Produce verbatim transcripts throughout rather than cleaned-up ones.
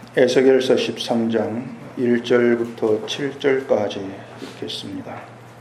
에스겔서 십삼 장 일 절부터 칠 절까지 읽겠습니다.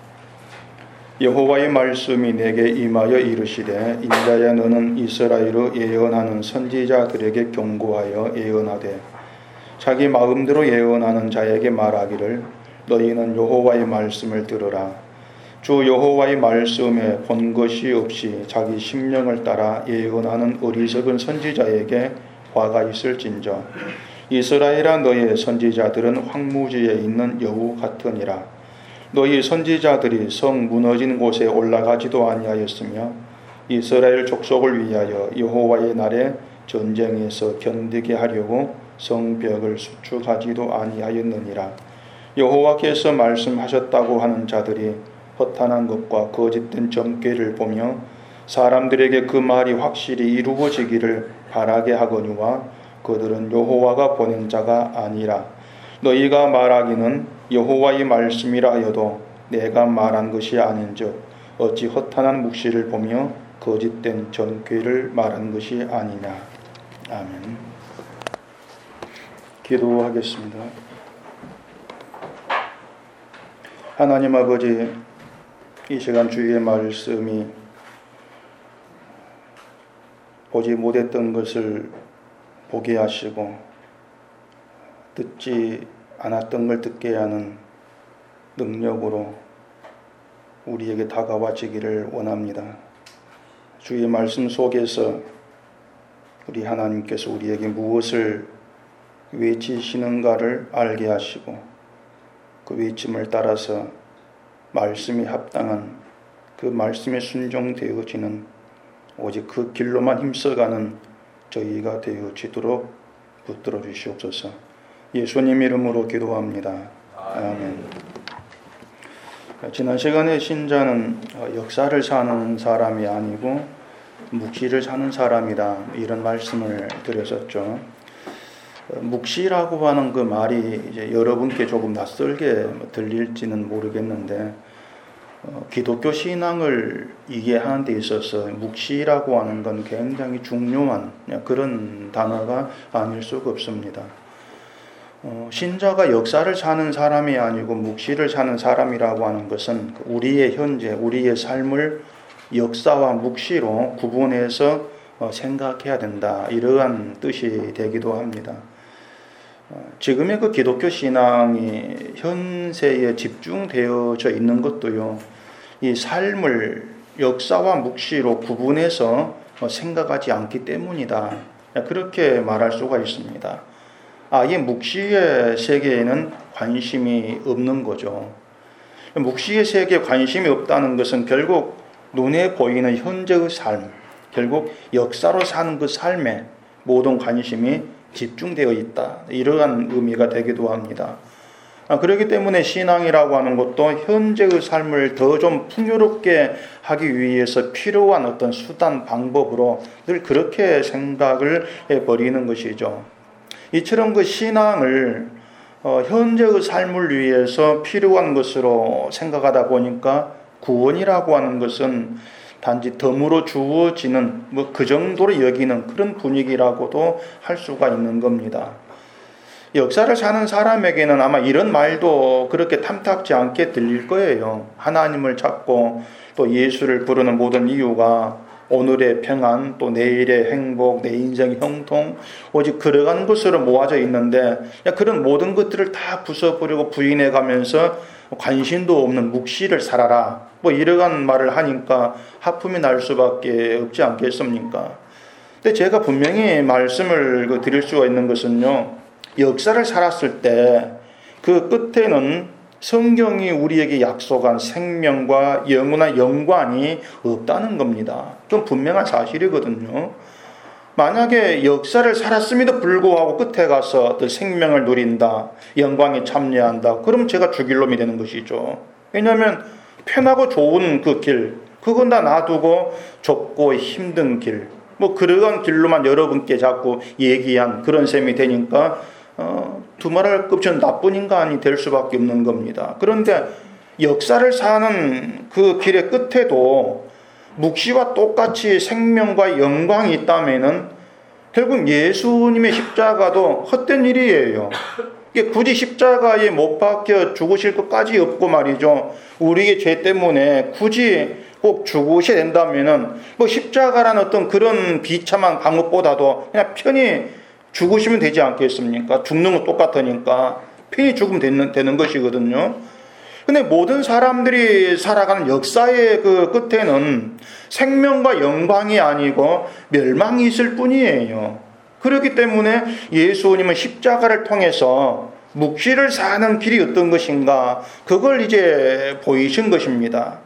여호와의 말씀이 내게 임하여 이르시되 인자야 너는 이스라엘의 예언하는 선지자들에게 경고하여 예언하되 자기 마음대로 예언하는 자에게 말하기를 너희는 여호와의 말씀을 들으라. 주 여호와의 말씀에 본 것이 없이 자기 심령을 따라 예언하는 어리석은 선지자에게 화가 있을진저 이스라엘아 너의 선지자들은 황무지에 있는 여우 같으니라. 너희 선지자들이 성 무너진 곳에 올라가지도 아니하였으며 이스라엘 족속을 위하여 여호와의 날에 전쟁에서 견디게 하려고 성벽을 수축하지도 아니하였느니라. 여호와께서 말씀하셨다고 하는 자들이 허탄한 것과 거짓된 점괘를 보며 사람들에게 그 말이 확실히 이루어지기를 바라게 하거니와 그들은 여호와가 보낸 자가 아니라. 너희가 말하기는 여호와의 말씀이라 하여도 내가 말한 것이 아닌즉 어찌 허탄한 묵시를 보며 거짓된 점괘를 말한 것이 아니냐. 아멘. 기도하겠습니다. 하나님 아버지, 이 시간 주의 말씀이 보지 못했던 것을 보게 하시고 듣지 않았던 걸 듣게 하는 능력으로 우리에게 다가와지기를 원합니다. 주의 말씀 속에서 우리 하나님께서 우리에게 무엇을 외치시는가를 알게 하시고 그 외침을 따라서 말씀이 합당한 그 말씀에 순종되어지는 오직 그 길로만 힘써가는 저희가 되어지도록 붙들어 주시옵소서. 예수님 이름으로 기도합니다. 아멘. 지난 시간에 신자는 역사를 사는 사람이 아니고 묵시를 사는 사람이다, 이런 말씀을 드렸었죠. 묵시라고 하는 그 말이 이제 여러분께 조금 낯설게 들릴지는 모르겠는데 어, 기독교 신앙을 이해하는 데 있어서 묵시라고 하는 건 굉장히 중요한 그런 단어가 아닐 수가 없습니다. 어, 신자가 역사를 사는 사람이 아니고 묵시를 사는 사람이라고 하는 것은 우리의 현재, 우리의 삶을 역사와 묵시로 구분해서 어, 생각해야 된다, 이러한 뜻이 되기도 합니다. 어, 지금의 그 기독교 신앙이 현세에 집중되어져 있는 것도요, 이 삶을 역사와 묵시로 구분해서 생각하지 않기 때문이다, 그렇게 말할 수가 있습니다. 아예 묵시의 세계에는 관심이 없는 거죠. 묵시의 세계에 관심이 없다는 것은 결국 눈에 보이는 현재의 삶, 결국 역사로 사는 그 삶에 모든 관심이 집중되어 있다, 이러한 의미가 되기도 합니다. 그렇기 때문에 신앙이라고 하는 것도 현재의 삶을 더 좀 풍요롭게 하기 위해서 필요한 어떤 수단, 방법으로 늘 그렇게 생각을 해버리는 것이죠. 이처럼 그 신앙을 어, 현재의 삶을 위해서 필요한 것으로 생각하다 보니까 구원이라고 하는 것은 단지 덤으로 주어지는 뭐 그 정도로 여기는 그런 분위기라고도 할 수가 있는 겁니다. 역사를 사는 사람에게는 아마 이런 말도 그렇게 탐탁지 않게 들릴 거예요. 하나님을 찾고 또 예수를 부르는 모든 이유가 오늘의 평안, 또 내일의 행복, 내 인생의 형통, 오직 그러한 것으로 모아져 있는데 그런 모든 것들을 다 부숴버리고 부인해가면서 관심도 없는 묵시를 살아라, 뭐 이러한 말을 하니까 하품이 날 수밖에 없지 않겠습니까? 근데 제가 분명히 말씀을 드릴 수가 있는 것은요, 역사를 살았을 때 그 끝에는 성경이 우리에게 약속한 생명과 영원한 영광이 없다는 겁니다. 좀 분명한 사실이거든요. 만약에 역사를 살았음에도 불구하고 끝에 가서 생명을 누린다, 영광에 참여한다, 그럼 제가 죽일 놈이 되는 것이죠. 왜냐하면 편하고 좋은 그 길, 그건 다 놔두고 좁고 힘든 길, 뭐 그러한 길로만 여러분께 자꾸 얘기한 그런 셈이 되니까 어, 두말할 것 없이 나쁜 인간이 될 수밖에 없는 겁니다. 그런데 역사를 사는 그 길의 끝에도 묵시와 똑같이 생명과 영광이 있다면은 결국 예수님의 십자가도 헛된 일이에요. 이게 굳이 십자가에 못 박혀 죽으실 것까지 없고 말이죠. 우리의 죄 때문에 굳이 꼭 죽으셔야 된다면은 뭐 십자가라는 어떤 그런 비참한 방법보다도 그냥 편히 죽으시면 되지 않겠습니까? 죽는 건 똑같으니까 편히 죽으면 되는, 되는 것이거든요. 근데 모든 사람들이 살아가는 역사의 그 끝에는 생명과 영광이 아니고 멸망이 있을 뿐이에요. 그렇기 때문에 예수님은 십자가를 통해서 묵시를 사는 길이 어떤 것인가, 그걸 이제 보이신 것입니다.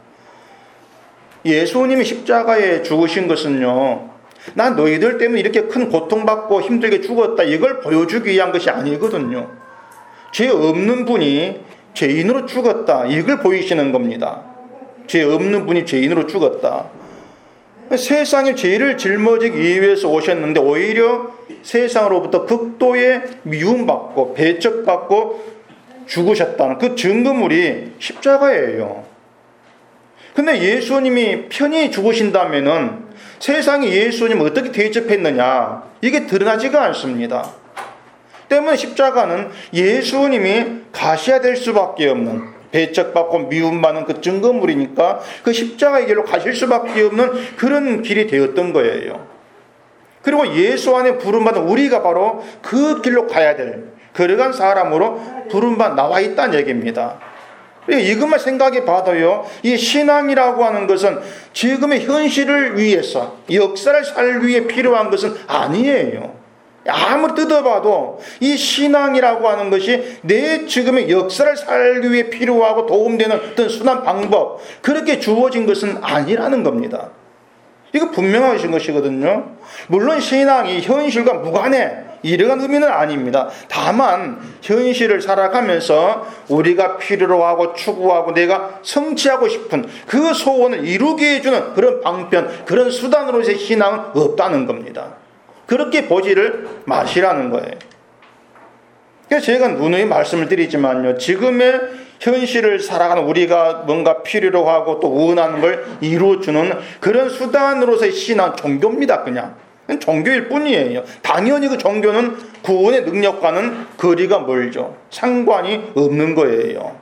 예수님이 십자가에 죽으신 것은요, 난 너희들 때문에 이렇게 큰 고통받고 힘들게 죽었다, 이걸 보여주기 위한 것이 아니거든요. 죄 없는 분이 죄인으로 죽었다, 이걸 보이시는 겁니다. 죄 없는 분이 죄인으로 죽었다. 세상의 죄를 짊어지기 위해서 오셨는데 오히려 세상으로부터 극도의 미움받고 배척받고 죽으셨다는 그 증거물이 십자가예요. 근데 예수님이 편히 죽으신다면은 세상이 예수님을 어떻게 대접했느냐, 이게 드러나지가 않습니다. 때문에 십자가는 예수님이 가셔야 될 수밖에 없는, 배척받고 미움받는 그 증거물이니까 그 십자가의 길로 가실 수밖에 없는 그런 길이 되었던 거예요. 그리고 예수 안에 부름받은 우리가 바로 그 길로 가야 될 그러한 사람으로 부름받아 나와 있다는 얘기입니다. 이것만 생각해 봐도요, 이 신앙이라고 하는 것은 지금의 현실을 위해서, 역사를 살기 위해 필요한 것은 아니에요. 아무리 뜯어봐도 이 신앙이라고 하는 것이 내 지금의 역사를 살기 위해 필요하고 도움되는 어떤 수단, 방법, 그렇게 주어진 것은 아니라는 겁니다. 이거 분명하신 것이거든요. 물론 신앙이 현실과 무관해, 이러한 의미는 아닙니다. 다만 현실을 살아가면서 우리가 필요로 하고 추구하고 내가 성취하고 싶은 그 소원을 이루게 해주는 그런 방편, 그런 수단으로서의 신앙은 없다는 겁니다. 그렇게 보지를 마시라는 거예요. 그래서 제가 누누이 말씀을 드리지만요, 지금의 현실을 살아가는 우리가 뭔가 필요로 하고 또 원하는 걸 이루어주는 그런 수단으로서의 신앙, 종교입니다. 그냥 종교일 뿐이에요. 당연히 그 종교는 구원의 능력과는 거리가 멀죠. 상관이 없는 거예요.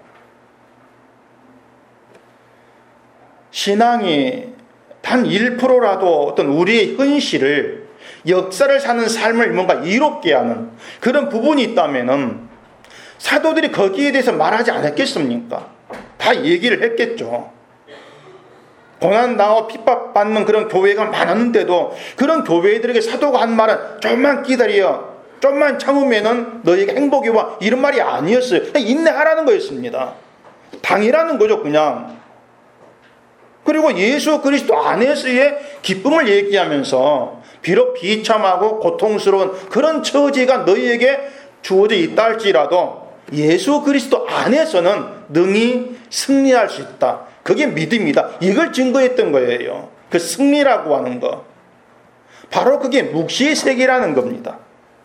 신앙이 단 일 퍼센트라도 어떤 우리의 현실을, 역사를 사는 삶을 뭔가 이롭게 하는 그런 부분이 있다면은 사도들이 거기에 대해서 말하지 않았겠습니까? 다 얘기를 했겠죠. 고난당하고 핍박받는 그런 교회가 많았는데도 그런 교회들에게 사도가 한 말은 좀만 기다려, 좀만 참으면은 너에게 행복이 와, 이런 말이 아니었어요. 그냥 인내하라는 거였습니다. 당이라는 거죠, 그냥. 그리고 예수 그리스도 안에서의 기쁨을 얘기하면서 비록 비참하고 고통스러운 그런 처지가 너희에게 주어져 있다 할지라도 예수 그리스도 안에서는 능히 승리할 수 있다. 그게 믿음이다. 이걸 증거했던 거예요. 그 승리라고 하는 거. 바로 그게 묵시의 세계라는 겁니다.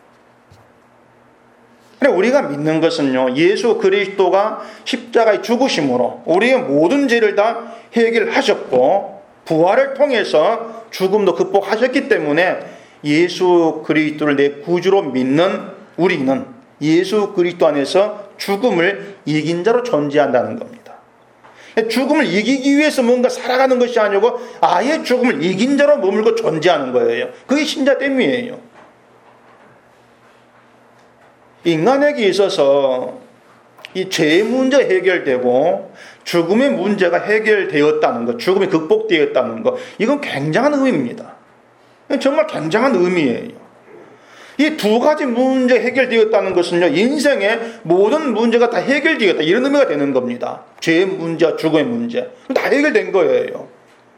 우리가 믿는 것은요, 예수 그리스도가 십자가의 죽으심으로 우리의 모든 죄를 다 해결하셨고 부활을 통해서 죽음도 극복하셨기 때문에 예수 그리스도를 내 구주로 믿는 우리는 예수 그리스도 안에서 죽음을 이긴 자로 존재한다는 겁니다. 죽음을 이기기 위해서 뭔가 살아가는 것이 아니고 아예 죽음을 이긴 자로 머물고 존재하는 거예요. 그게 신자됨이에요. 인간에게 있어서 이 죄의 문제 해결되고 죽음의 문제가 해결되었다는 것, 죽음이 극복되었다는 것, 이건 굉장한 의미입니다. 정말 굉장한 의미예요. 이 두 가지 문제 해결되었다는 것은요, 인생의 모든 문제가 다 해결되었다, 이런 의미가 되는 겁니다. 죄의 문제와 죽음의 문제 다 해결된 거예요.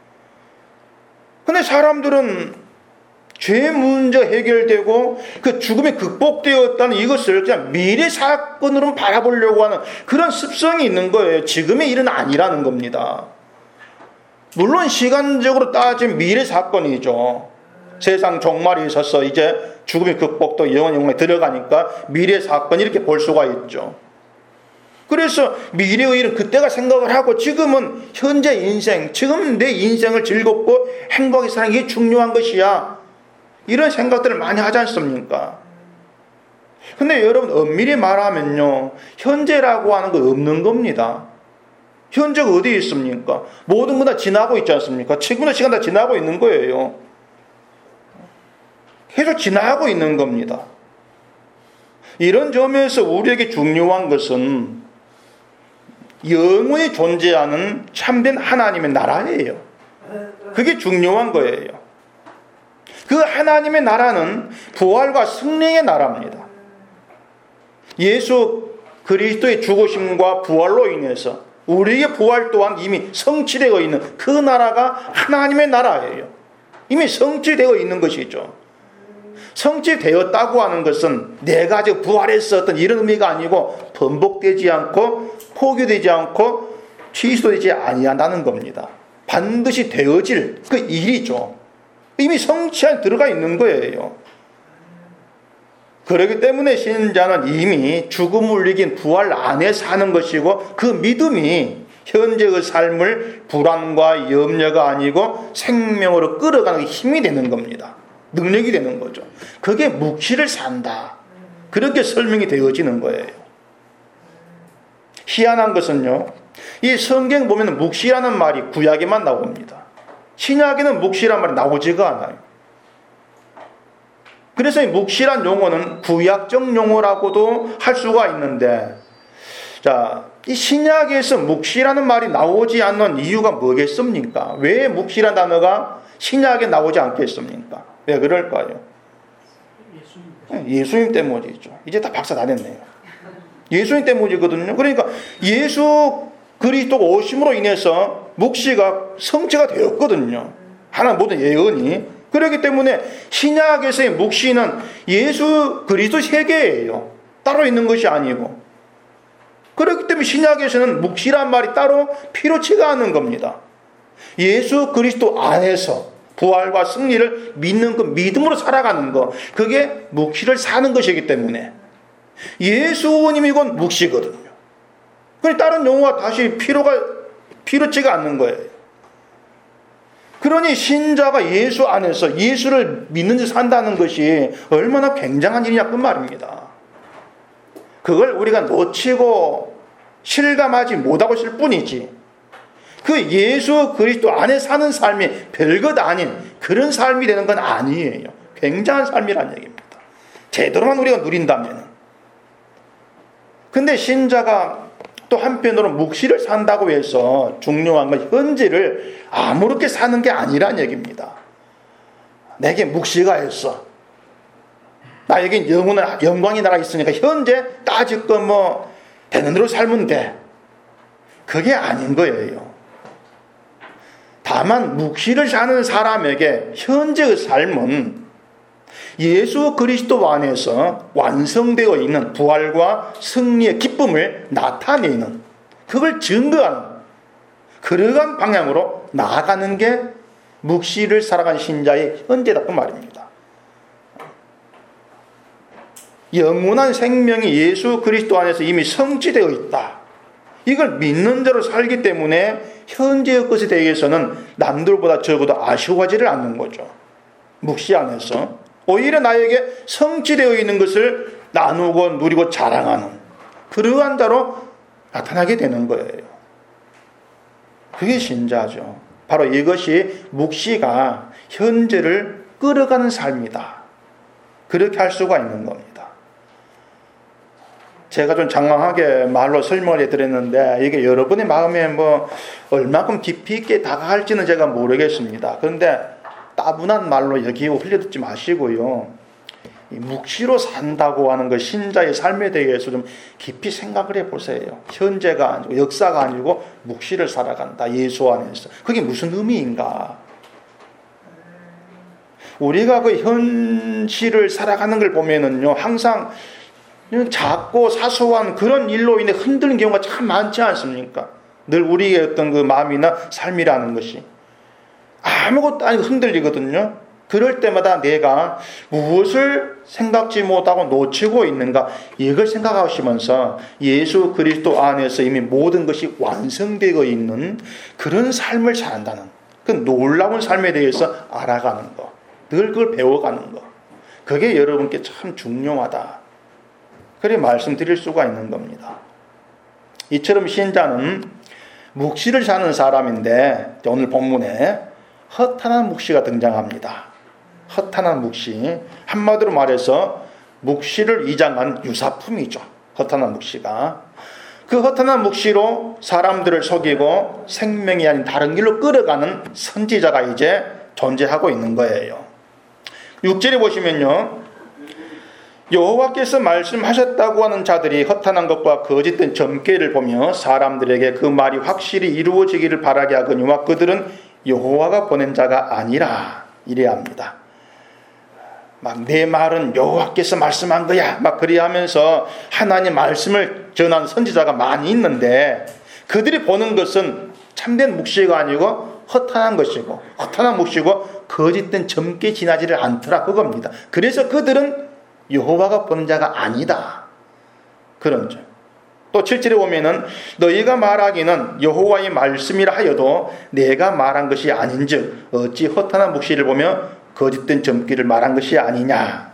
근데 사람들은 죄의 문제 해결되고 그 죽음이 극복되었다는 이것을 그냥 미래 사건으로 바라보려고 하는 그런 습성이 있는 거예요. 지금의 일은 아니라는 겁니다. 물론 시간적으로 따지면 미래 사건이죠. 세상 종말이 있어서 이제 죽음이 극복도 영원 영혼에 들어가니까 미래 사건 이렇게 볼 수가 있죠. 그래서 미래의 일은 그때가 생각을 하고 지금은 현재 인생, 지금 내 인생을 즐겁고 행복하게 사는 게 중요한 것이야. 이런 생각들을 많이 하지 않습니까? 근데 여러분 엄밀히 말하면요, 현재라고 하는 거 없는 겁니다. 현재가 어디에 있습니까? 모든 거 다 지나고 있지 않습니까? 지금의 시간 다 지나고 있는 거예요. 계속 지나고 있는 겁니다. 이런 점에서 우리에게 중요한 것은 영원히 존재하는 참된 하나님의 나라예요. 그게 중요한 거예요. 그 하나님의 나라는 부활과 승리의 나라입니다. 예수 그리스도의 죽으심과 부활로 인해서 우리의 부활 또한 이미 성취되어 있는 그 나라가 하나님의 나라예요. 이미 성취되어 있는 것이죠. 성취되었다고 하는 것은 내가 지금 부활했었던 이런 의미가 아니고 번복되지 않고 포기되지 않고 취소되지 아니한다는 겁니다. 반드시 되어질 그 일이죠. 이미 성취 안에 들어가 있는 거예요. 그렇기 때문에 신자는 이미 죽음을 이긴 부활 안에 사는 것이고 그 믿음이 현재의 삶을 불안과 염려가 아니고 생명으로 끌어가는 힘이 되는 겁니다. 능력이 되는 거죠. 그게 묵시를 산다. 그렇게 설명이 되어지는 거예요. 희한한 것은요, 이 성경 보면 묵시라는 말이 구약에만 나옵니다. 신약에는 묵시라는 말이 나오지가 않아요. 그래서 이 묵시란 용어는 구약적 용어라고도 할 수가 있는데, 자, 이 신약에서 묵시라는 말이 나오지 않는 이유가 뭐겠습니까? 왜 묵시란 단어가 신약에 나오지 않겠습니까? 왜 그럴까요? 예수님 때문이죠. 이제 다 박사 다 됐네요. 예수님 때문이거든요. 그러니까 예수 그리스도가 오심으로 인해서 묵시가 성취가 되었거든요. 하나님 모든 예언이. 그렇기 때문에 신약에서의 묵시는 예수 그리스도 세계예요. 따로 있는 것이 아니고. 그렇기 때문에 신약에서는 묵시란 말이 따로 필요치가 않은 겁니다. 예수 그리스도 안에서 부활과 승리를 믿는 그 믿음으로 살아가는 것, 그게 묵시를 사는 것이기 때문에 예수님이 곧 묵시거든요. 그러니 다른 용어가 다시 필요가 필요치가 않는 거예요. 그러니 신자가 예수 안에서 예수를 믿는 듯 산다는 것이 얼마나 굉장한 일이냐 그 말입니다. 그걸 우리가 놓치고 실감하지 못하고 있을 뿐이지, 그 예수 그리스도 안에 사는 삶이 별것 아닌 그런 삶이 되는 건 아니에요. 굉장한 삶이라는 얘기입니다. 제대로만 우리가 누린다면. 근데 신자가 또 한편으로 묵시를 산다고 해서 중요한 건 현재를 아무렇게 사는 게 아니란 얘기입니다. 내게 묵시가 있어. 나에겐 영원한 영광이 나가 있으니까 현재 따지껏 뭐 되는 대로 살면 돼. 그게 아닌 거예요. 다만 묵시를 사는 사람에게 현재의 삶은 예수 그리스도 안에서 완성되어 있는 부활과 승리의 기쁨을 나타내는, 그걸 증거하는 그러한 방향으로 나아가는 게 묵시를 살아간 신자의 현재다 그 말입니다. 영원한 생명이 예수 그리스도 안에서 이미 성취되어 있다. 이걸 믿는 대로 살기 때문에 현재의 것에 대해서는 남들보다 적어도 아쉬워하지를 않는 거죠. 묵시 안에서 오히려 나에게 성취되어 있는 것을 나누고 누리고 자랑하는 그러한 자로 나타나게 되는 거예요. 그게 신자죠. 바로 이것이 묵시가 현재를 끌어가는 삶이다. 그렇게 할 수가 있는 겁니다. 제가 좀 장황하게 말로 설명을 해드렸는데 이게 여러분의 마음에 뭐 얼마큼 깊이 있게 다가갈지는 제가 모르겠습니다. 그런데 따분한 말로 여기고 흘려듣지 마시고요. 이 묵시로 산다고 하는 그 신자의 삶에 대해서 좀 깊이 생각을 해보세요. 현재가 아니고 역사가 아니고 묵시를 살아간다. 예수 안에서. 그게 무슨 의미인가? 우리가 그 현실을 살아가는 걸 보면은요, 항상 작고 사소한 그런 일로 인해 흔들리는 경우가 참 많지 않습니까? 늘 우리의 어떤 그 마음이나 삶이라는 것이 아무것도 아니고 흔들리거든요. 그럴 때마다 내가 무엇을 생각지 못하고 놓치고 있는가, 이걸 생각하시면서 예수 그리스도 안에서 이미 모든 것이 완성되어 있는 그런 삶을 산다는 그 놀라운 삶에 대해서 알아가는 것, 늘 그걸 배워가는 거. 그게 여러분께 참 중요하다. 그래 말씀드릴 수가 있는 겁니다. 이처럼 신자는 묵시를 사는 사람인데 오늘 본문에 허탄한 묵시가 등장합니다. 허탄한 묵시. 한마디로 말해서 묵시를 이장한 유사품이죠. 허탄한 묵시가. 그 허탄한 묵시로 사람들을 속이고 생명이 아닌 다른 길로 끌어가는 선지자가 이제 존재하고 있는 거예요. 육 절에 보시면요. 여호와께서 말씀하셨다고 하는 자들이 허탄한 것과 거짓된 점괘를 보며 사람들에게 그 말이 확실히 이루어지기를 바라게 하거니와 그들은 여호와가 보낸 자가 아니라 이래야 합니다. 막 내 말은 여호와께서 말씀한 거야 막 그래야 하면서 하나님 말씀을 전하는 선지자가 많이 있는데 그들이 보는 것은 참된 묵시가 아니고 허탄한 것이고 허탄한 묵시고 거짓된 점괘 지나지를 않더라 그겁니다. 그래서 그들은 여호와가 보는 자가 아니다. 그런 점. 또 칠 절에 보면은 너희가 말하기는 여호와의 말씀이라 하여도 내가 말한 것이 아닌즉 어찌 허탄한 묵시를 보며 거짓된 점괘를 말한 것이 아니냐.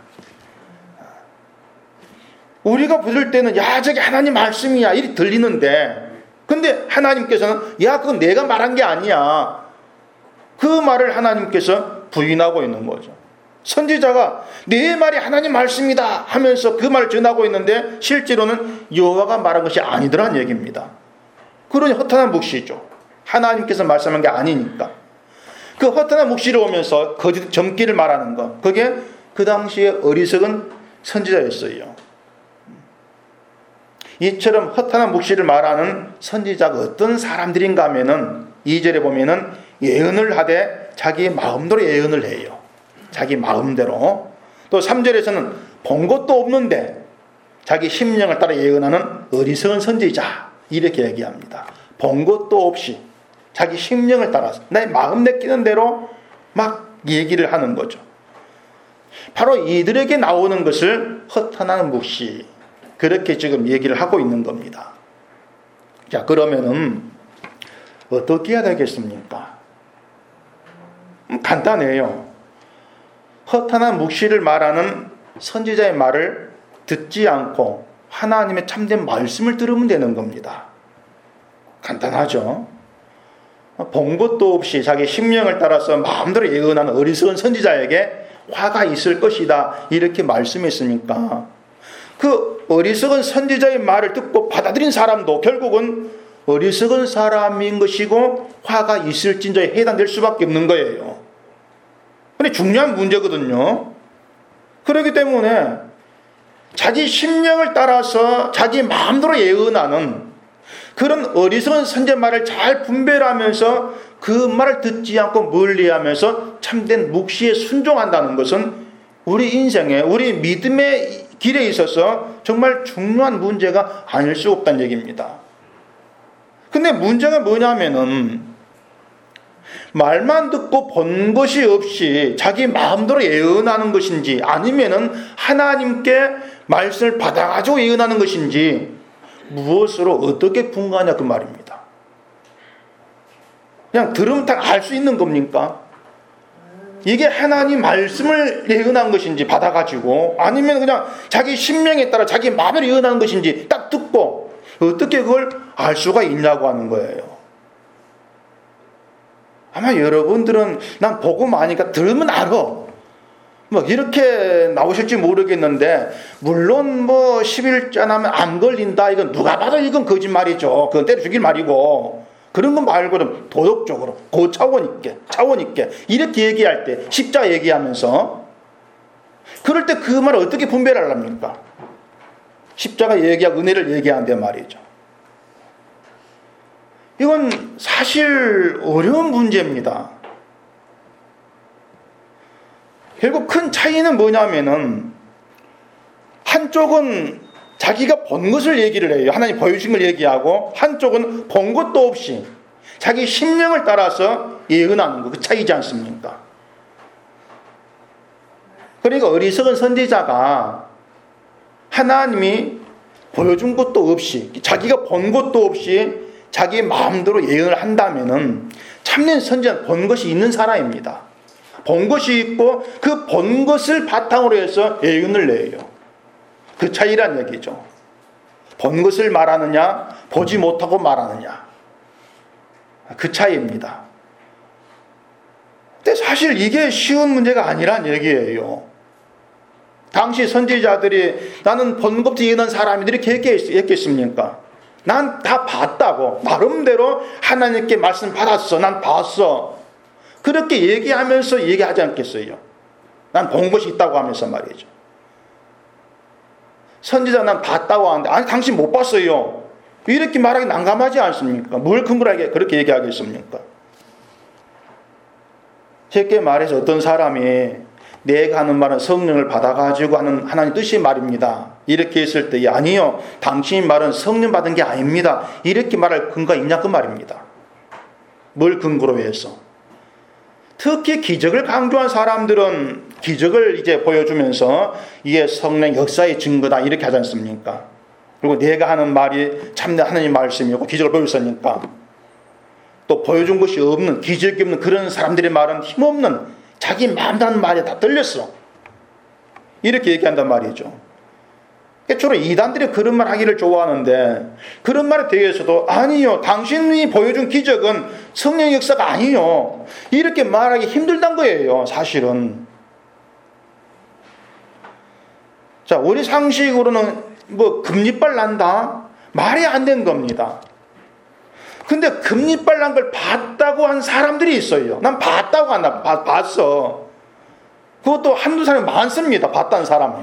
우리가 부를 때는 야 저게 하나님 말씀이야 이리 들리는데 근데 하나님께서는 야 그건 내가 말한 게 아니야. 그 말을 하나님께서 부인하고 있는 거죠. 선지자가 내 말이 하나님 말씀이다 하면서 그 말을 전하고 있는데 실제로는 여호와가 말한 것이 아니더란 얘기입니다. 그러니 허탄한 묵시죠. 하나님께서 말씀한 게 아니니까. 그 허탄한 묵시를 오면서 거짓 점괘를 말하는 것. 그게 그 당시에 어리석은 선지자였어요. 이처럼 허탄한 묵시를 말하는 선지자가 어떤 사람들인가 하면은 이 절에 보면은 예언을 하되 자기의 마음대로 예언을 해요. 자기 마음대로. 또 삼 절에서는 본 것도 없는데 자기 심령을 따라 예언하는 어리석은 선지자 이렇게 얘기합니다. 본 것도 없이 자기 심령을 따라서 내 마음 내키는 대로 막 얘기를 하는 거죠. 바로 이들에게 나오는 것을 허탄한 묵시 그렇게 지금 얘기를 하고 있는 겁니다. 자 그러면은 어떻게 해야 되겠습니까? 간단해요. 허탄한 묵시를 말하는 선지자의 말을 듣지 않고 하나님의 참된 말씀을 들으면 되는 겁니다. 간단하죠. 본 것도 없이 자기 심령을 따라서 마음대로 예언하는 어리석은 선지자에게 화가 있을 것이다 이렇게 말씀했으니까 그 어리석은 선지자의 말을 듣고 받아들인 사람도 결국은 어리석은 사람인 것이고 화가 있을진저에 해당될 수밖에 없는 거예요. 근데 중요한 문제거든요. 그렇기 때문에 자기 심령을 따라서 자기 마음대로 예언하는 그런 어리석은 선지자 말을 잘 분별하면서 그 말을 듣지 않고 멀리하면서 참된 묵시에 순종한다는 것은 우리 인생에 우리 믿음의 길에 있어서 정말 중요한 문제가 아닐 수 없다는 얘기입니다. 근데 문제가 뭐냐면은 말만 듣고 본 것이 없이 자기 마음대로 예언하는 것인지 아니면은 하나님께 말씀을 받아가지고 예언하는 것인지 무엇으로 어떻게 분간하냐 그 말입니다. 그냥 들으면 다 알 수 있는 겁니까? 이게 하나님 말씀을 예언한 것인지 받아가지고 아니면 그냥 자기 심령에 따라 자기 마음을 예언하는 것인지 딱 듣고 어떻게 그걸 알 수가 있냐고 하는 거예요. 아마 여러분들은 난 보고 마니까 들으면 알아. 뭐 이렇게 나오실지 모르겠는데 물론 뭐 십일자 나면 안 걸린다 이건 누가 봐도 이건 거짓말이죠. 그건 때려 죽일 말이고 그런 거 말고는 도덕적으로 고차원 있게 차원 있게 이렇게 얘기할 때 십자 얘기하면서 그럴 때 그 말을 어떻게 분별하랍니까? 십자가 얘기하고 은혜를 얘기하는데 말이죠. 이건 사실 어려운 문제입니다. 결국 큰 차이는 뭐냐면은 한쪽은 자기가 본 것을 얘기를 해요. 하나님 보여주신 걸 얘기하고 한쪽은 본 것도 없이 자기 심령을 따라서 예언하는 거. 그 차이지 않습니까? 그러니까 어리석은 선지자가 하나님이 보여준 것도 없이 자기가 본 것도 없이 자기 마음대로 예언을 한다면은 참된 선지자는 본 것이 있는 사람입니다. 본 것이 있고 그 본 것을 바탕으로 해서 예언을 내요. 그 차이란 얘기죠. 본 것을 말하느냐, 보지 못하고 말하느냐. 그 차이입니다. 근데 사실 이게 쉬운 문제가 아니란 얘기예요. 당시 선지자들이 나는 본 것도 예언한 사람이들이 이렇게 했겠습니까? 난 다 봤다고. 나름대로 하나님께 말씀 받았어. 난 봤어. 그렇게 얘기하면서 얘기하지 않겠어요? 난 본 것이 있다고 하면서 말이죠. 선지자 난 봤다고 하는데 아니 당신 못 봤어요. 이렇게 말하기 난감하지 않습니까? 뭘 근거로 그렇게 얘기하겠습니까? 쉽게 말해서 어떤 사람이 내가 하는 말은 성령을 받아가지고 하는 하나님 뜻이 말입니다. 이렇게 했을 때 아니요. 당신이 말은 성령 받은 게 아닙니다. 이렇게 말할 근거가 있냐 그 말입니다. 뭘 근거로 해서? 특히 기적을 강조한 사람들은 기적을 이제 보여주면서 이게 성령 역사의 증거다 이렇게 하지 않습니까? 그리고 내가 하는 말이 참된 하나님의 말씀이고 기적을 보였으니까 또 보여준 것이 없는 기적이 없는 그런 사람들의 말은 힘없는 자기 마음다는 말에 다 떨렸어. 이렇게 얘기한단 말이죠. 주로 이단들이 그런 말 하기를 좋아하는데 그런 말에 대해서도 아니요. 당신이 보여준 기적은 성령 역사가 아니요. 이렇게 말하기 힘들단 거예요. 사실은. 자, 우리 상식으로는 뭐 금리빨 난다? 말이 안 되는 겁니다. 근데 금리빨 난 걸 봤다고 한 사람들이 있어요. 난 봤다고 한다. 봐, 봤어. 그것도 한두 사람이 많습니다. 봤다는 사람이.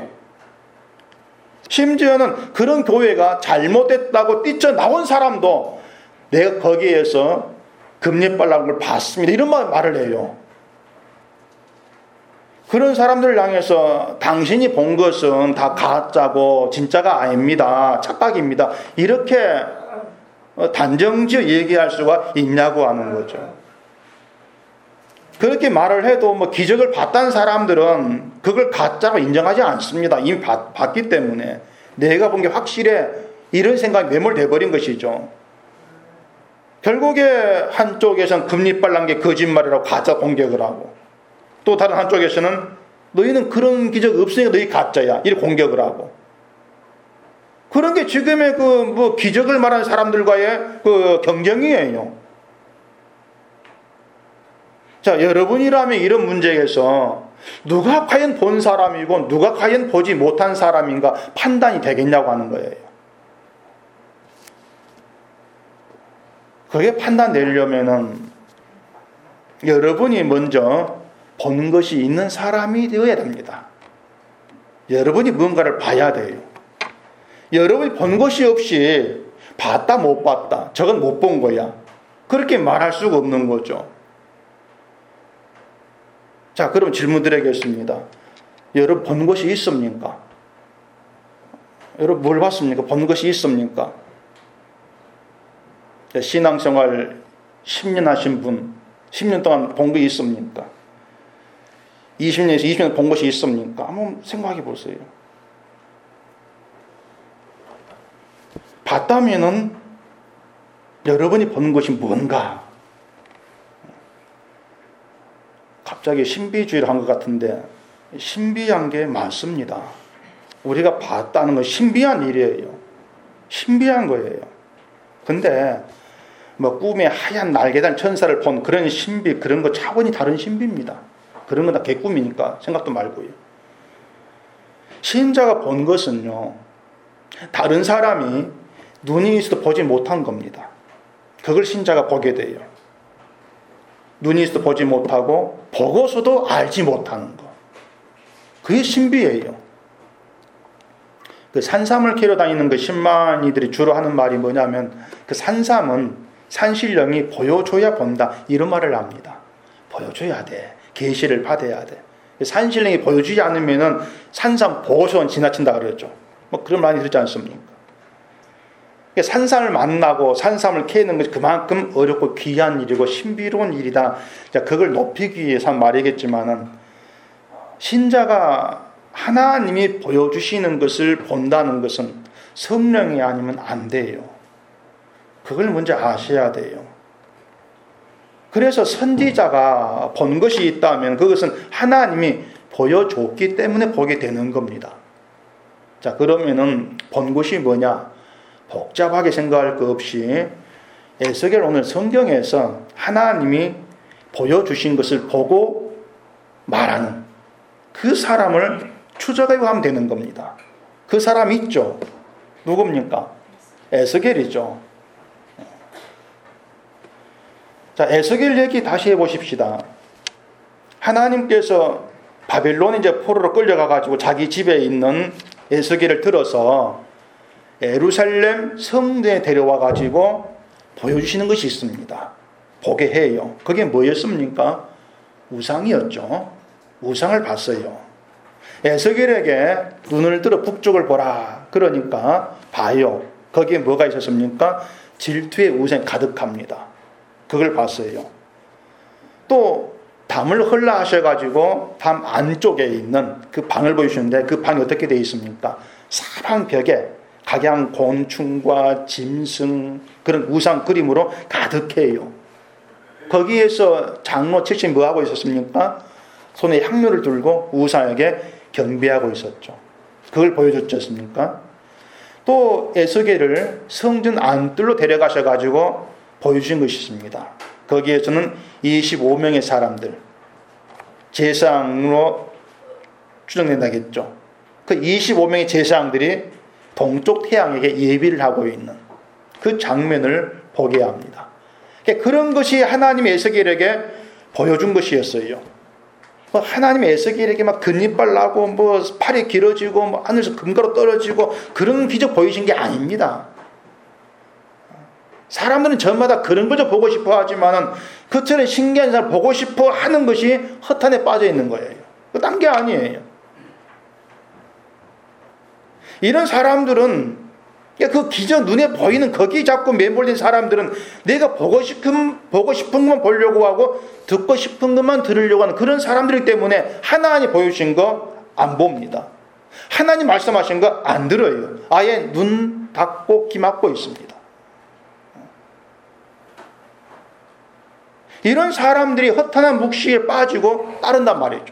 심지어는 그런 교회가 잘못됐다고 뛰쳐나온 사람도 내가 거기에서 금리빨 난 걸 봤습니다. 이런 말을 해요. 그런 사람들을 향해서 당신이 본 것은 다 가짜고 진짜가 아닙니다. 착각입니다. 이렇게 단정지어 얘기할 수가 있냐고 하는 거죠. 그렇게 말을 해도 뭐 기적을 봤다는 사람들은 그걸 가짜로 인정하지 않습니다. 이미 봤, 봤기 때문에 내가 본 게 확실해 이런 생각이 매몰돼 버린 것이죠. 결국에 한쪽에서는 금리빨 난 게 거짓말이라고 가짜 공격을 하고 또 다른 한쪽에서는 너희는 그런 기적 없으니까 너희 가짜야 이렇게 공격을 하고 그런 게 지금의 그 뭐 기적을 말하는 사람들과의 그 경쟁이에요. 자, 여러분이라면 이런 문제에서 누가 과연 본 사람이고 누가 과연 보지 못한 사람인가 판단이 되겠냐고 하는 거예요. 그게 판단되려면은 여러분이 먼저 본 것이 있는 사람이 되어야 됩니다. 여러분이 뭔가를 봐야 돼요. 여러분이 본 것이 없이 봤다 못 봤다 저건 못 본 거야 그렇게 말할 수가 없는 거죠. 자, 그럼 질문 드리겠습니다. 여러분 본 것이 있습니까? 여러분 뭘 봤습니까? 본 것이 있습니까? 신앙생활 십 년 하신 분 십 년 동안 본 게 있습니까? 이십 년에서 이십 년 본 것이 있습니까? 한번 생각해 보세요. 봤다면은 여러분이 본 것이 뭔가? 갑자기 신비주의를 한 것 같은데 신비한 게 많습니다. 우리가 봤다는 건 신비한 일이에요. 신비한 거예요. 근데 뭐 꿈에 하얀 날개단 천사를 본 그런 신비 그런 거 차원이 다른 신비입니다. 그런 건 다 개꿈이니까 생각도 말고요. 신자가 본 것은요 다른 사람이 눈이 있어도 보지 못한 겁니다. 그걸 신자가 보게 돼요. 눈이 있어도 보지 못하고 보고서도 알지 못하는 거. 그게 신비예요. 그 산삼을 캐러 다니는 그 신만이들이 주로 하는 말이 뭐냐면 그 산삼은 산신령이 보여줘야 본다 이런 말을 합니다. 보여줘야 돼. 계시를 받아야 돼. 산신령이 보여주지 않으면은 산삼 보고서는 지나친다 그러죠. 뭐 그런 말이 들지 않습니까? 산삼을 만나고 산삼을 캐는 것이 그만큼 어렵고 귀한 일이고 신비로운 일이다. 그걸 높이기 위해서 한 말이겠지만은 신자가 하나님이 보여주시는 것을 본다는 것은 성령이 아니면 안 돼요. 그걸 먼저 아셔야 돼요. 그래서 선지자가 본 것이 있다면 그것은 하나님이 보여줬기 때문에 보게 되는 겁니다. 자, 그러면은 본 것이 뭐냐? 복잡하게 생각할 것 없이 에스겔 오늘 성경에서 하나님이 보여주신 것을 보고 말하는 그 사람을 추적해 가면 되는 겁니다. 그 사람 있죠? 누굽니까? 에스겔이죠. 자, 에스겔 얘기 다시 해보십시다. 하나님께서 바벨론 이제 포로로 끌려가가지고 자기 집에 있는 에스겔을 들어서 예루살렘 성전에 데려와가지고 보여주시는 것이 있습니다. 보게 해요. 그게 뭐였습니까? 우상이었죠. 우상을 봤어요. 에스겔에게 눈을 들어 북쪽을 보라. 그러니까 봐요. 거기에 뭐가 있었습니까? 질투의 우상이 가득합니다. 그걸 봤어요. 또 담을 흘러 하셔가지고 담 안쪽에 있는 그 방을 보여주시는데 그 방이 어떻게 되어 있습니까? 사방 벽에 각양 곤충과 짐승 그런 우상 그림으로 가득해요. 거기에서 장로 칠십이 뭐하고 있었습니까? 손에 향료를 들고 우상에게 경배하고 있었죠. 그걸 보여줬지 않습니까? 또 에스겔을 성전 안뜰로 데려가셔가지고 보여주신 것이 있습니다. 거기에서는 이십오 명의 사람들 제사장으로 추정된다겠죠. 그 이십오 명의 제사장들이 동쪽 태양에게 예비를 하고 있는 그 장면을 보게 합니다. 그런 것이 하나님의 에스겔에게 보여준 것이었어요. 하나님의 에스겔에게 막 금이빨 나고 뭐 팔이 길어지고 뭐 하늘에서 금가루 떨어지고 그런 기적 보이신 게 아닙니다. 사람들은 저마다 그런 걸 좀 보고 싶어 하지만은 그처럼 신기한 사람 보고 싶어 하는 것이 허탄에 빠져 있는 거예요. 딴 게 아니에요. 이런 사람들은 그 기적 눈에 보이는 거기 자꾸 매몰된 사람들은 내가 보고 싶은 보고 싶은 것만 보려고 하고 듣고 싶은 것만 들으려고 하는 그런 사람들이기 때문에 하나님 보여주신 거 안 봅니다. 하나님 말씀하신 거 안 들어요. 아예 눈 닫고 귀 막고 있습니다. 이런 사람들이 허탄한 묵시에 빠지고 따른단 말이죠.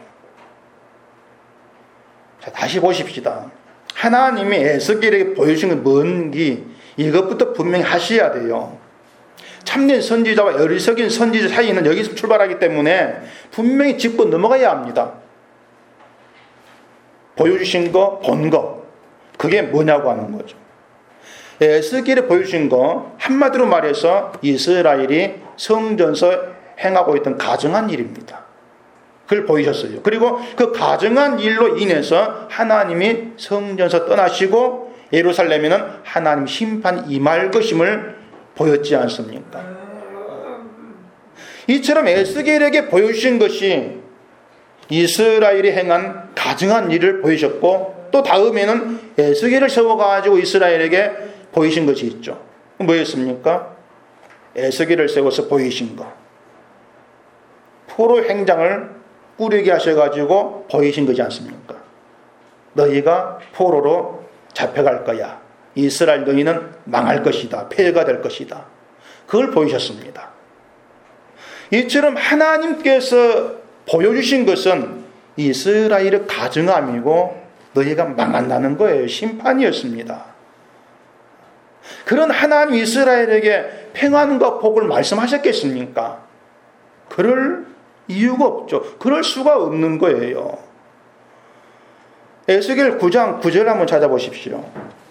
자, 다시 보십시다. 하나님이 에스겔에게 보여주신 건 뭔지 이것부터 분명히 하셔야 돼요. 참된 선지자와 어리석인 선지자 사이는 여기서 출발하기 때문에 분명히 짚고 넘어가야 합니다. 보여주신 거, 본 거, 그게 뭐냐고 하는 거죠. 에스겔에 보여주신 거 한마디로 말해서 이스라엘이 성전서 행하고 있던 가증한 일입니다. 그걸 보이셨어요. 그리고 그 가증한 일로 인해서 하나님이 성전에서 떠나시고 예루살렘에는 하나님 심판 임할 것임을 보였지 않습니까? 이처럼 에스겔에게 보여주신 것이 이스라엘이 행한 가증한 일을 보이셨고 또 다음에는 에스겔을 세워가지고 이스라엘에게 보이신 것이 있죠. 뭐였습니까? 에스겔을 세워서 보이신 것. 포로 행장을 꾸리게 하셔가지고 보이신 거지 않습니까? 너희가 포로로 잡혀갈 거야. 이스라엘 너희는 망할 것이다. 폐해가 될 것이다. 그걸 보이셨습니다. 이처럼 하나님께서 보여주신 것은 이스라엘의 가증함이고 너희가 망한다는 거예요. 심판이었습니다. 그런 하나님 이스라엘에게 평안과 복을 말씀하셨겠습니까? 그럴 이유가 없죠. 그럴 수가 없는 거예요. 에스겔 구 장 구 절 한번 찾아보십시오.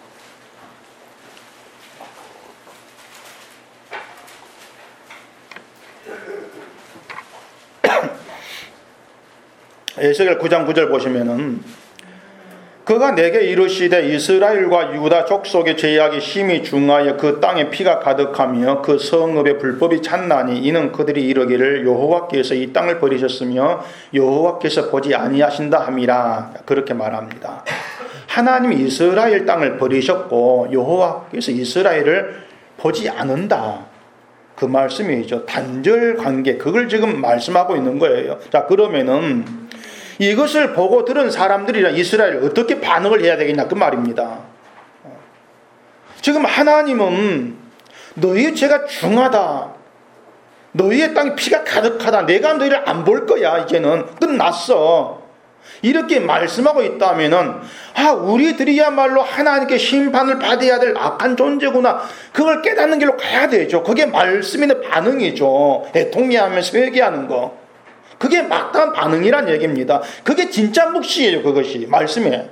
에스겔 구 장 구 절 보시면은 그가 내게 이르시되 이스라엘과 유다 족속의 죄악이 심히 중하여 그 땅에 피가 가득하며 그 성읍의 불법이 찬나니 이는 그들이 이르기를 여호와께서 이 땅을 버리셨으며 여호와께서 보지 아니하신다 함이라. 그렇게 말합니다. 하나님이 이스라엘 땅을 버리셨고 여호와께서 이스라엘을 보지 않는다. 그 말씀이죠. 단절 관계. 그걸 지금 말씀하고 있는 거예요. 자, 그러면은 이것을 보고 들은 사람들이랑 이스라엘 어떻게 반응을 해야 되겠냐 그 말입니다. 지금 하나님은 너희 죄가 중하다. 너희의 땅에 피가 가득하다. 내가 너희를 안 볼 거야. 이제는 끝났어. 이렇게 말씀하고 있다면은 아, 우리들이야말로 하나님께 심판을 받아야 될 악한 존재구나. 그걸 깨닫는 길로 가야 되죠. 그게 말씀 있는 반응이죠. 애통해하면서 회개하는 거. 그게 마땅한 반응이란 얘기입니다. 그게 진짜 묵시예요. 그것이 말씀에.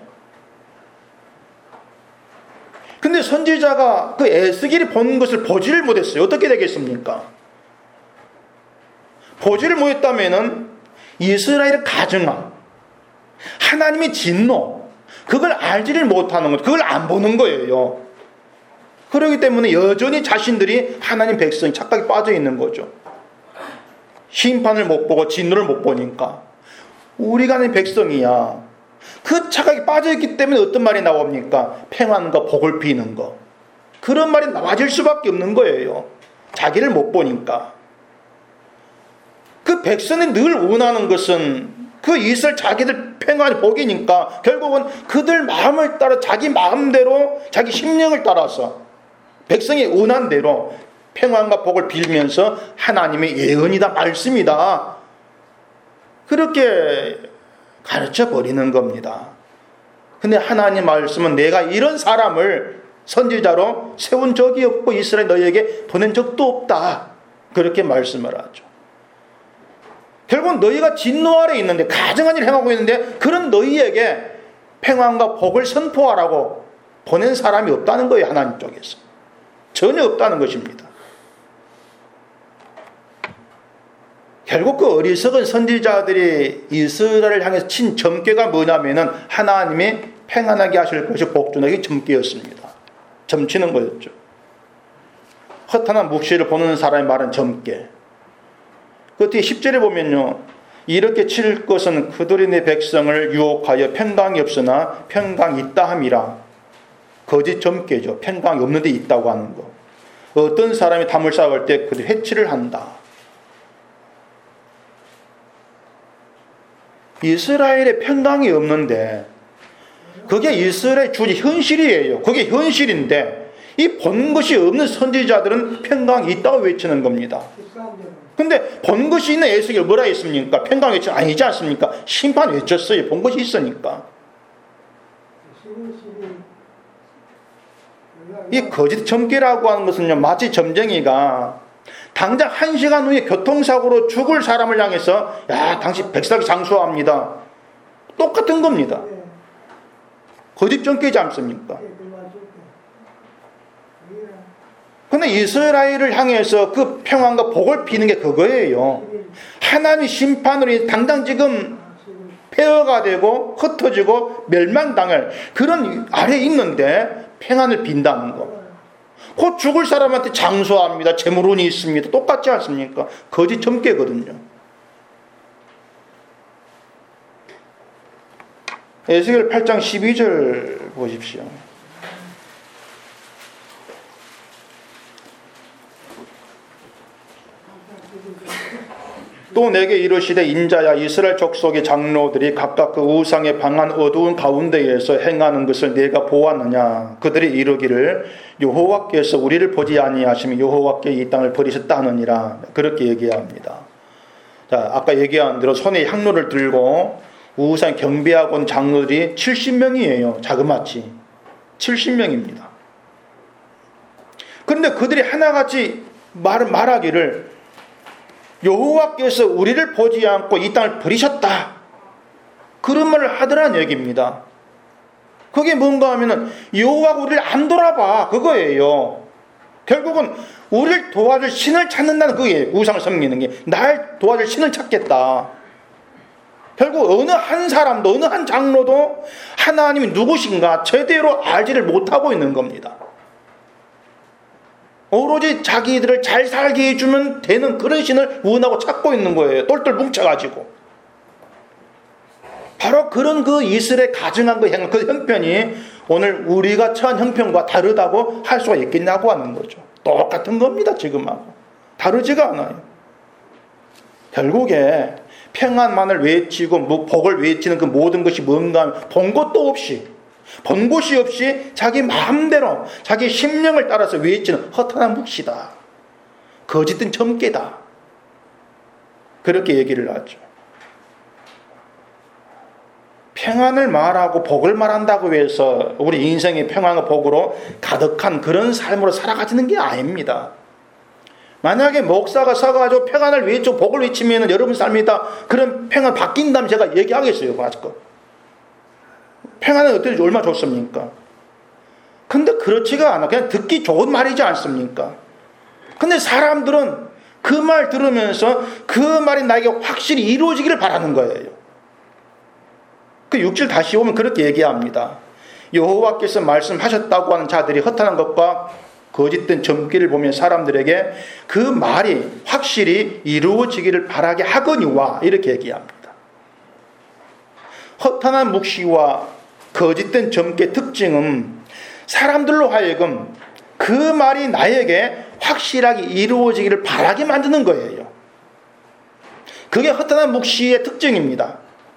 근데 선지자가 그 에스겔이 본 것을 보지를 못했어요. 어떻게 되겠습니까? 보지를 못했다면은 이스라엘의 가증함, 하나님의 진노, 그걸 알지를 못하는 것, 그걸 안 보는 거예요. 그렇기 때문에 여전히 자신들이 하나님 백성이 착각에 빠져 있는 거죠. 심판을 못 보고 진노를 못 보니까 우리가 하나님 백성이야. 그 착각에 빠져있기 때문에 어떤 말이 나옵니까? 평안과 복을 비는 거. 그런 말이 나와질 수밖에 없는 거예요. 자기를 못 보니까. 그 백성이 늘 원하는 것은 그 이스라엘 자기들 평안의 복이니까 결국은 그들 마음을 따라 자기 마음대로 자기 심령을 따라서 백성이 원한 대로 평안과 복을 빌면서 하나님의 예언이다, 말씀이다, 그렇게 가르쳐 버리는 겁니다. 근데 하나님 말씀은 내가 이런 사람을 선지자로 세운 적이 없고 이스라엘 너희에게 보낸 적도 없다, 그렇게 말씀을 하죠. 결국 너희가 진노 아래 있는데, 가증한 일을 행하고 있는데 그런 너희에게 평안과 복을 선포하라고 보낸 사람이 없다는 거예요. 하나님 쪽에서 전혀 없다는 것입니다. 결국 그 어리석은 선지자들이 이스라엘을 향해서 친 점괘가 뭐냐면은 하나님이 평안하게 하실 것이 복종하기 점괘였습니다. 점치는 거였죠. 허탄한 묵시를 보는 사람이 말한 점괘. 그 뒤에 십 절에 보면요, 이렇게 칠 것은 그들이 내 백성을 유혹하여 평강이 없으나 평강이 있다 함이라. 거짓 점괘죠. 평강이 없는 데 있다고 하는 거. 어떤 사람이 담을 쌓을 때 그들 해치를 한다. 이스라엘에 평강이 없는데 그게 이스라엘 주지 현실이에요. 그게 현실인데 이 본 것이 없는 선지자들은 평강이 있다고 외치는 겁니다. 근데 본 것이 있는 에스겔 뭐라 했습니까? 평강 외치 아니지 않습니까? 심판 외쳤어요. 본 것이 있으니까. 이 거짓 점괘라고 하는 것은요, 마치 점쟁이가 당장 한 시간 후에 교통사고로 죽을 사람을 향해서 야, 당신 백살기 장수합니다. 똑같은 겁니다. 거짓 점괘지 않습니까? 근데 이스라엘을 향해서 그 평안과 복을 비는 게 그거예요. 하나님의 심판으로 당장 지금 폐허가 되고 흩어지고 멸망당할 그런 아래에 있는데 평안을 빈다는 거. 곧 죽을 사람한테 장수합니다. 재물운이 있습니다. 똑같지 않습니까? 거짓 점괘거든요. 에스겔 팔 장 십이 절 보십시오. 또 내게 이르시되 인자야, 이스라엘 족속의 장로들이 각각 그 우상의 방한 어두운 가운데에서 행하는 것을 내가 보았느냐. 그들이 이르기를 여호와께서 우리를 보지 아니하시며 여호와께 이 땅을 버리셨다 하느니라. 그렇게 얘기합니다. 자, 아까 얘기한 대로 손에 향로를 들고 우상 경배하고 온 장로들이 칠십 명이에요. 자그마치 칠십 명입니다. 그런데 그들이 하나같이 말, 말하기를 여호와께서 우리를 보지 않고 이 땅을 버리셨다, 그런 말을 하더라는 얘기입니다. 그게 뭔가 하면은 여호와가 우리를 안 돌아봐, 그거예요. 결국은 우리를 도와줄 신을 찾는다는 그게 우상을 섬기는 게, 날 도와줄 신을 찾겠다. 결국 어느 한 사람도 어느 한 장로도 하나님이 누구신가 제대로 알지를 못하고 있는 겁니다. 오로지 자기들을 잘 살게 해주면 되는 그런 신을 원하고 찾고 있는 거예요. 똘똘 뭉쳐가지고. 바로 그런 그 이스라엘 가증한 그 행, 그 형편이 오늘 우리가 처한 형편과 다르다고 할 수가 있겠냐고 하는 거죠. 똑같은 겁니다. 지금하고 다르지가 않아요. 결국에 평안만을 외치고 복을 외치는 그 모든 것이 뭔가 하면 본 것도 없이, 본 곳이 없이 자기 마음대로 자기 심령을 따라서 외치는 허탄한 묵시다, 거짓된 점괘다, 그렇게 얘기를 하죠. 평안을 말하고 복을 말한다고 해서 우리 인생이 평안과 복으로 가득한 그런 삶으로 살아가지는 게 아닙니다. 만약에 목사가 서가지고 평안을 외치고 복을 외치면 여러분 삶이 다 그런 평안 바뀐다면 제가 얘기하겠어요. 맞고. 평안은 어떨지 얼마나 좋습니까? 근데 그렇지가 않아. 그냥 듣기 좋은 말이지 않습니까? 근데 사람들은 그 말 들으면서 그 말이 나에게 확실히 이루어지기를 바라는 거예요. 그 육 절 다시 보면 그렇게 얘기합니다. 여호와께서 말씀하셨다고 하는 자들이 허탄한 것과 거짓된 점괘를 보면 사람들에게 그 말이 확실히 이루어지기를 바라게 하거니와 이렇게 얘기합니다. 허탄한 묵시와 거짓된 점괘 특징은 사람들로 하여금 그 말이 나에게 확실하게 이루어지기를 바라게 만드는 거예요. 그게 허탄한 묵시의 특징입니다.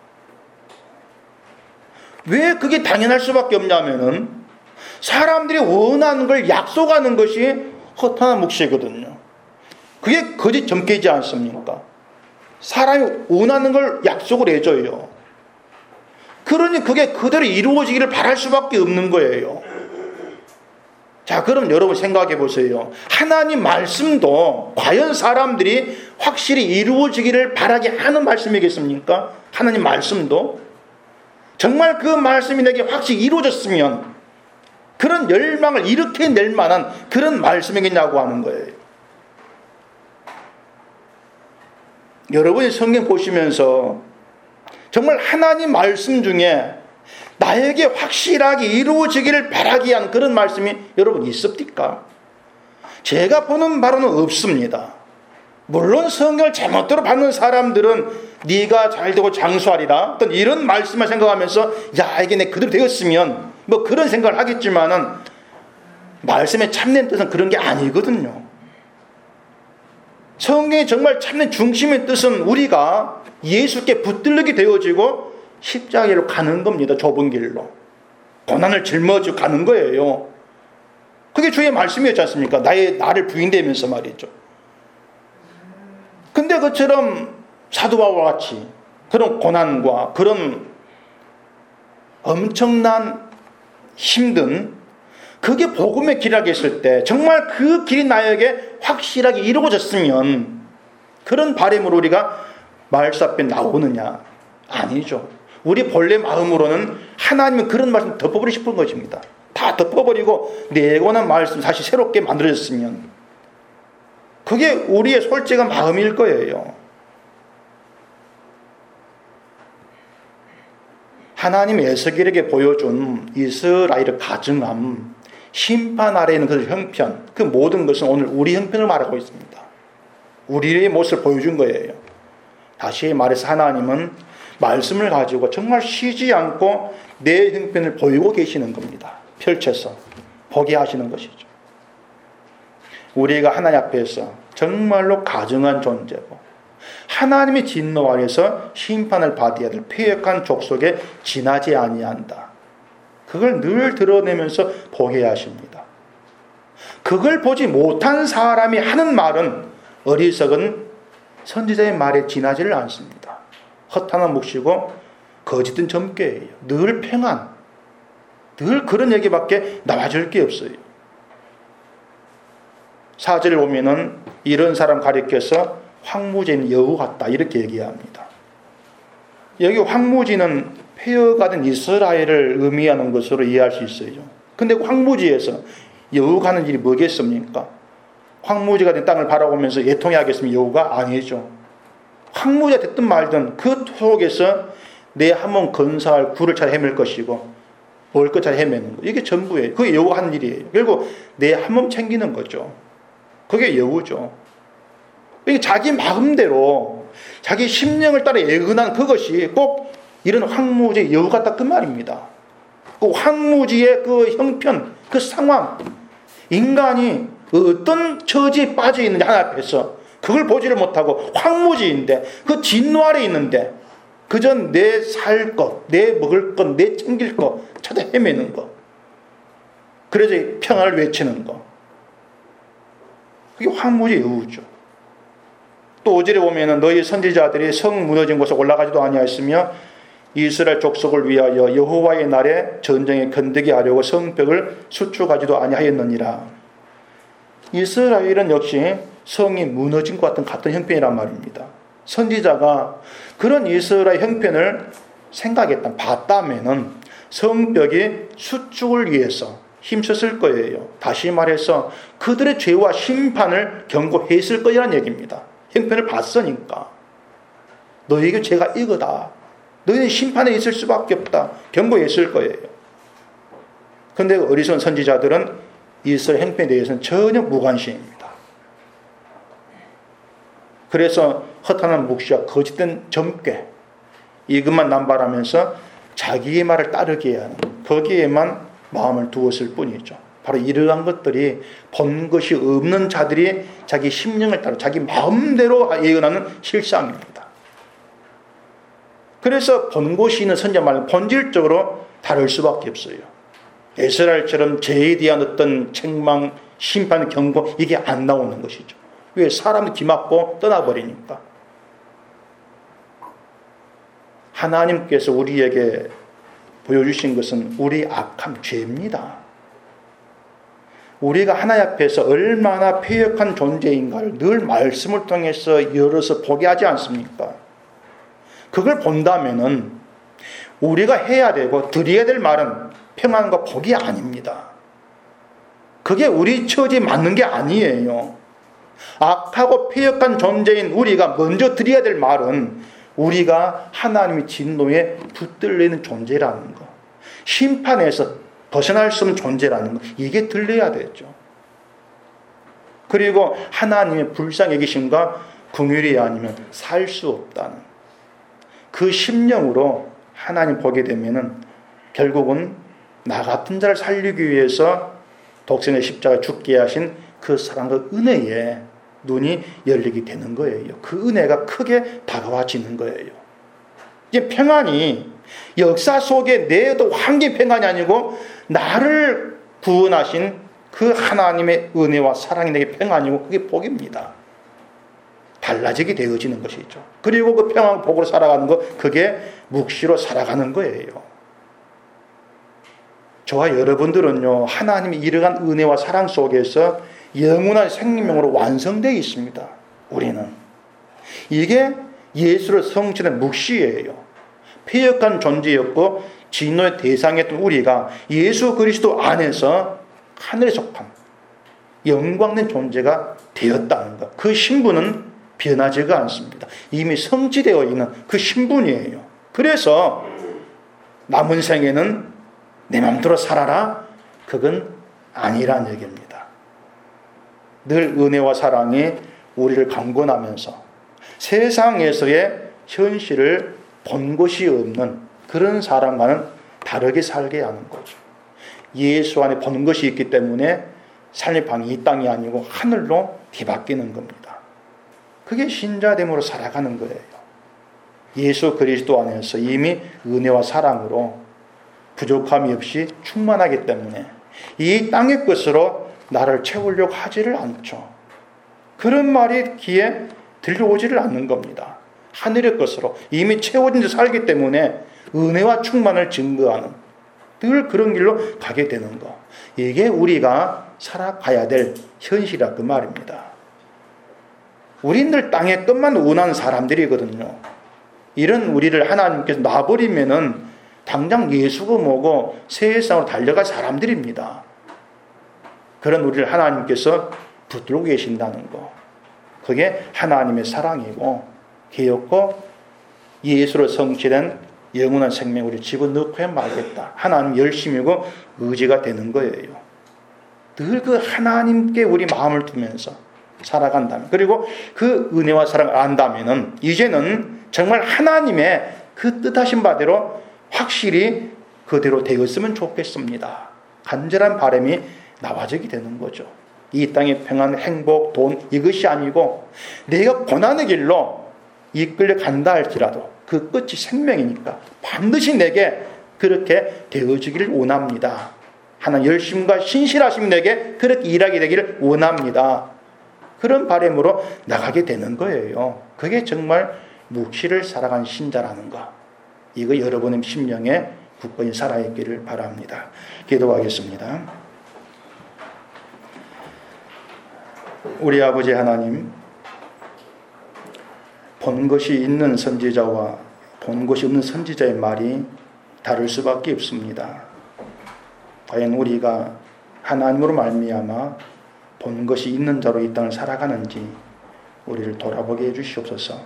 왜 그게 당연할 수밖에 없냐면은 사람들이 원하는 걸 약속하는 것이 허탄한 묵시거든요. 그게 거짓 점괘이지 않습니까? 사람이 원하는 걸 약속을 해줘요. 그러니 그게 그대로 이루어지기를 바랄 수밖에 없는 거예요. 자, 그럼 여러분 생각해 보세요. 하나님 말씀도 과연 사람들이 확실히 이루어지기를 바라게 하는 말씀이겠습니까? 하나님 말씀도 정말 그 말씀이 내게 확실히 이루어졌으면 그런 열망을 일으켜낼 만한 그런 말씀이겠냐고 하는 거예요. 여러분이 성경 보시면서 정말 하나님 말씀 중에 나에게 확실하게 이루어지기를 바라게 한 그런 말씀이 여러분 있습니까? 제가 보는 바로는 없습니다. 물론 성경을 제멋대로 받는 사람들은 네가 잘되고 장수하리라 어떤 이런 말씀을 생각하면서 야 이게 내 그대로 되었으면 뭐 그런 생각을 하겠지만은 말씀의 참된 뜻은 그런 게 아니거든요. 성경의 정말 참된 중심의 뜻은 우리가 예수께 붙들리게 되어지고 십자가로 가는 겁니다. 좁은 길로 고난을 짊어지고 가는 거예요. 그게 주의 말씀이었지 않습니까? 나의 나를 부인되면서 말이죠. 근데 그처럼 사도 바울과 같이 그런 고난과 그런 엄청난 힘든 그게 복음의 길이라고 했을 때 정말 그 길이 나에게 확실하게 이루어졌으면 그런 바람으로 우리가 말씀 앞에 나오느냐? 아니죠. 우리 본래 마음으로는 하나님은 그런 말씀 덮어버리고 싶은 것입니다. 다 덮어버리고 내 권한 말씀 다시 새롭게 만들어졌으면 그게 우리의 솔직한 마음일 거예요. 하나님이 에스겔에게 보여준 이스라엘의 가증함, 심판 아래에 있는 그 형편, 그 모든 것은 오늘 우리 형편을 말하고 있습니다. 우리의 모습을 보여준 거예요. 다시 말해서 하나님은 말씀을 가지고 정말 쉬지 않고 내 형편을 보이고 계시는 겁니다. 펼쳐서 보게 하시는 것이죠. 우리가 하나님 앞에서 정말로 가증한 존재고 하나님의 진노 아래서 심판을 받아야 될 패역한 족속에 지나지 아니한다. 그걸 늘 드러내면서 보게 하십니다. 그걸 보지 못한 사람이 하는 말은 어리석은 선지자의 말에 지나지를 않습니다. 허탄한 묵시고 거짓된 점괘예요. 늘 평안, 늘 그런 얘기밖에 나와줄 게 없어요. 사 절을 보면은 이런 사람 가리켜서 황무지는 여우 같다 이렇게 얘기합니다. 여기 황무지는 폐허가 된 이스라엘을 의미하는 것으로 이해할 수 있어요. 근데 황무지에서 여우가 하는 일이 뭐겠습니까? 황무지가 된 땅을 바라보면서 예통해 하겠으면 여우가 아니죠. 황무지가 됐든 말든 그 속에서 내 한 몸 건사할 굴을 잘 헤맬 것이고 먹을 것 잘 헤매는 거. 이게 전부예요. 그게 여우가 하는 일이에요. 결국 내 한 몸 챙기는 거죠. 그게 여우죠. 자기 마음대로 자기 심령을 따라 예근한 그것이 꼭 이런 황무지의 여우 같다 그 말입니다. 그 황무지의 그 형편, 그 상황, 인간이 어떤 처지에 빠져 있는지 하나 앞에서 그걸 보지를 못하고 황무지인데 그 진노 아래 있는데 그저 내 살 것, 내 먹을 것, 내 챙길 것 찾아 헤매는 것. 그래서 평안을 외치는 것. 그게 황무지의 여우죠. 또 오 절에 보면은 너희 선지자들이 성 무너진 곳에 올라가지도 아니하였으며 이스라엘 족속을 위하여 여호와의 날에 전쟁에 견디게 하려고 성벽을 수축하지도 아니하였느니라. 이스라엘은 역시 성이 무너진 것 같은 같은 형편이란 말입니다. 선지자가 그런 이스라엘 형편을 생각했다, 봤다면은 성벽이 수축을 위해서 힘썼을 거예요. 다시 말해서 그들의 죄와 심판을 경고했을 거라는 얘기입니다. 형편을 봤으니까. 너희에게 죄가 이거다. 너희는 심판에 있을 수밖에 없다. 경고했을 거예요. 그런데 어리석은 선지자들은 이스라엘 형편에 대해서는 전혀 무관심입니다. 그래서 허탄한 묵시와 거짓된 점괘, 이것만 남발하면서 자기의 말을 따르게 하는, 거기에만 마음을 두었을 뿐이죠. 바로 이러한 것들이 본 것이 없는 자들이 자기 심령을 따라 자기 마음대로 예언하는 실상입니다. 그래서 본 것이 있는 선지자 말은 본질적으로 다를 수밖에 없어요. 이스라엘처럼 죄에 대한 어떤 책망, 심판, 경고, 이게 안 나오는 것이죠. 왜? 사람은 기막고 떠나버리니까. 하나님께서 우리에게 보여주신 것은 우리 악한 죄입니다. 우리가 하나님 앞에서 얼마나 패역한 존재인가를 늘 말씀을 통해서 열어서 보게 하지 않습니까? 그걸 본다면은 우리가 해야 되고 드려야 될 말은 평안과 복이 아닙니다. 그게 우리 처지에 맞는 게 아니에요. 악하고 패역한 존재인 우리가 먼저 드려야 될 말은 우리가 하나님의 진노에 붙들리는 존재라는 거, 심판에서 벗어날 수 없는 존재라는 거, 이게 들려야 되죠. 그리고 하나님의 불쌍히 여기심과 긍휼이 아니면 살 수 없다는 그 심령으로 하나님 보게 되면은 결국은 나 같은 자를 살리기 위해서 독생의 십자가 죽게 하신 그 사랑과 은혜에 눈이 열리게 되는 거예요. 그 은혜가 크게 다가와지는 거예요. 이제 평안이 역사 속에 내도 환경 평안이 아니고 나를 구원하신 그 하나님의 은혜와 사랑이 내게 평안이고 그게 복입니다. 달라지게 되어지는 것이죠. 그리고 그 평안 복으로 살아가는 거, 그게 묵시로 살아가는 거예요. 저와 여러분들은요, 하나님의 이러한 은혜와 사랑 속에서 영원한 생명으로 완성되어 있습니다. 우리는. 이게 예수를 성취된 묵시예요. 패역한 존재였고 진노의 대상이었던 우리가 예수 그리스도 안에서 하늘에 속한 영광된 존재가 되었다는 것. 그 신분은 변하지가 않습니다. 이미 성취되어 있는 그 신분이에요. 그래서 남은 생에는 내 맘대로 살아라, 그건 아니란 얘기입니다. 늘 은혜와 사랑이 우리를 강권하면서 세상에서의 현실을 본 것이 없는 그런 사람과는 다르게 살게 하는 거죠. 예수 안에 본 것이 있기 때문에 삶의 방이 이 땅이 아니고 하늘로 뒤바뀌는 겁니다. 그게 신자됨으로 살아가는 거예요. 예수 그리스도 안에서 이미 은혜와 사랑으로 부족함이 없이 충만하기 때문에 이 땅의 것으로 나를 채우려고 하지를 않죠. 그런 말이 귀에 들려오지를 않는 겁니다. 하늘의 것으로 이미 채워진 데 살기 때문에 은혜와 충만을 증거하는 늘 그런 길로 가게 되는 것. 이게 우리가 살아가야 될 현실이라 그 말입니다. 우리들 땅의 것만 원하는 사람들이거든요. 이런 우리를 하나님께서 놔버리면은 당장 예수가 뭐고 세상으로 달려갈 사람들입니다. 그런 우리를 하나님께서 붙들고 계신다는 거. 그게 하나님의 사랑이고 기엽고 예수로 성취된 영원한 생명 우리 집어넣고 말겠다. 하나님 열심이고 의지가 되는 거예요. 늘 그 하나님께 우리 마음을 두면서 살아간다면, 그리고 그 은혜와 사랑을 안다면은 이제는 정말 하나님의 그 뜻하신 바대로 확실히 그대로 되었으면 좋겠습니다. 간절한 바람이 나와지게 되는 거죠. 이 땅의 평안, 행복, 돈 이것이 아니고 내가 고난의 길로 이끌려 간다 할지라도 그 끝이 생명이니까 반드시 내게 그렇게 되어지기를 원합니다. 하나님 열심과 신실하심 내게 그렇게 일하게 되기를 원합니다. 그런 바람으로 나가게 되는 거예요. 그게 정말 묵시를 살아간 신자라는 거. 이거 여러분의 심령에 굳건히 살아있기를 바랍니다. 기도하겠습니다. 우리 아버지 하나님, 본 것이 있는 선지자와 본 것이 없는 선지자의 말이 다를 수밖에 없습니다. 과연 우리가 하나님으로 말미암아 본 것이 있는 자로 이 땅을 살아가는지 우리를 돌아보게 해주시옵소서.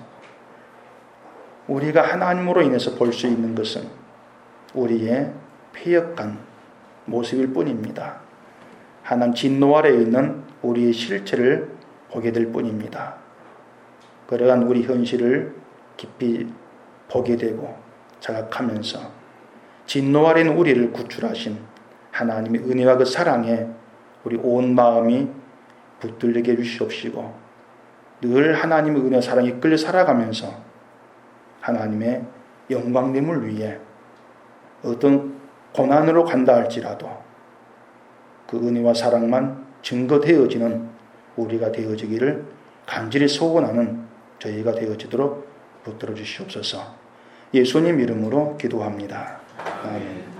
우리가 하나님으로 인해서 볼 수 있는 것은 우리의 패역한 모습일 뿐입니다. 하나님 진노 아래에 있는 우리의 실체를 보게 될 뿐입니다. 그러한 우리 현실을 깊이 보게 되고 자각하면서 진노 아래 있는 우리를 구출하신 하나님의 은혜와 그 사랑에 우리 온 마음이 붙들리게 해주시옵시고 늘 하나님의 은혜와 사랑에 이끌려 살아가면서 하나님의 영광됨을 위해 어떤 고난으로 간다 할지라도 그 은혜와 사랑만 증거되어지는 우리가 되어지기를 간절히 소원하는 저희가 되어지도록 붙들어 주시옵소서. 예수님 이름으로 기도합니다. 아멘.